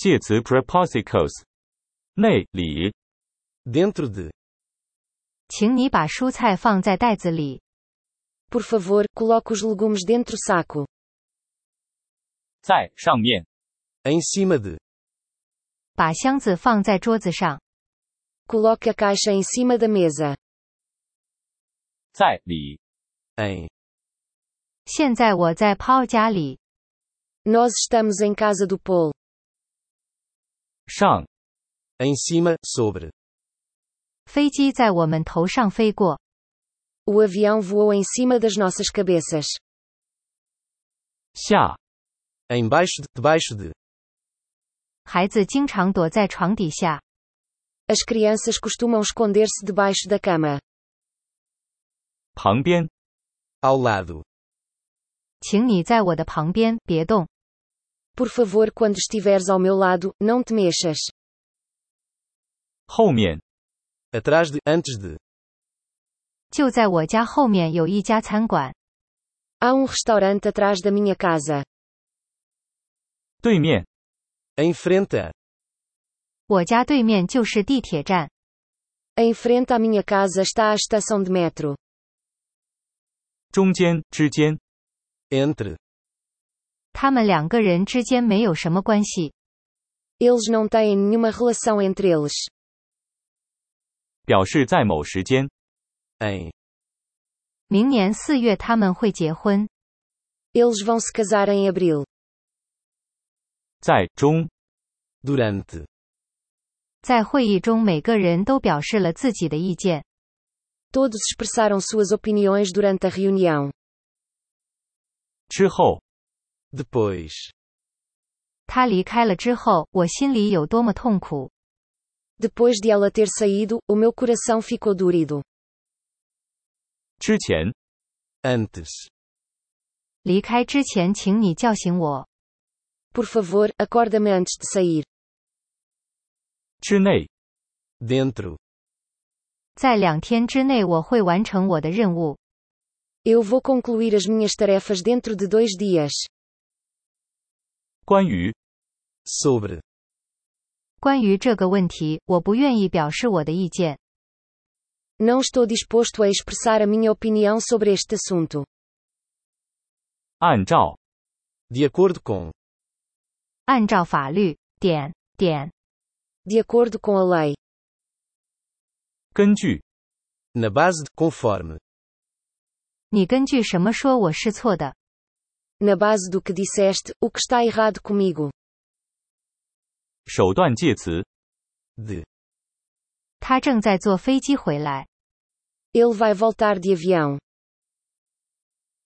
介词 prepositions 内里 dentro de. 请你把蔬菜放在袋子里。 Por favor, coloque os legumes dentro saco. 在上面 Em cima de. 把箱子放在桌子上。 Coloque a caixa em cima da mesa. 在里 Em. 现在我在 Paul 家里。 Nós estamos em casa do Paul. 上 Em cima, sobre. 飞机在我们头上飞过。 O avião voou em cima das nossas cabeças. 下 Embaixo de, debaixo de. 孩子经常躲在床底下。 As crianças costumam esconder-se debaixo da cama. 旁边 Ao lado. 请你在我的旁边，别动。 Por favor, quando estiveres ao meu lado, não te mexas. 后面 Atrás de, antes de. 就在我家后面有一家餐馆。 Há restaurante atrás da minha casa. 对面 Em frente a. 我家对面就是地铁站。 Em frente à minha casa está a estação de metro. 中间之间 Entre. 他们两个人之间没有什么关系。 Eles não têm nenhuma relação entre eles. 表示在某时间 Em. 明年4月他们会结婚。 Eles vão se casar em abril. 在中 Durante. 在会议中每个人都表示了自己的意见。 Todos expressaram suas opiniões durante a reunião. 之后 Depois. 他离开了之后，我心里有多么痛苦。 Depois de ela ter saído, o meu coração ficou dorido. 之前 Antes. 离开之前请你叫醒我。 Por favor, acorda-me antes de sair. 之内 Dentro. 在2天之内我会完成我的任务。 Eu vou concluir as minhas tarefas dentro de 2 dias. 关于 Sobre. 关于这个问题，我不愿意表示我的意见。 Não estou disposto a expressar a minha opinião sobre este assunto. 按照 De acordo com. 按照法律，点。 De acordo com a lei. 根据 Na base de, conforme. 你根据什么说我是错的？ Na base do que disseste, o que está errado comigo? 手段介词 De. 他正在坐飞机回来。 Ele vai voltar de avião.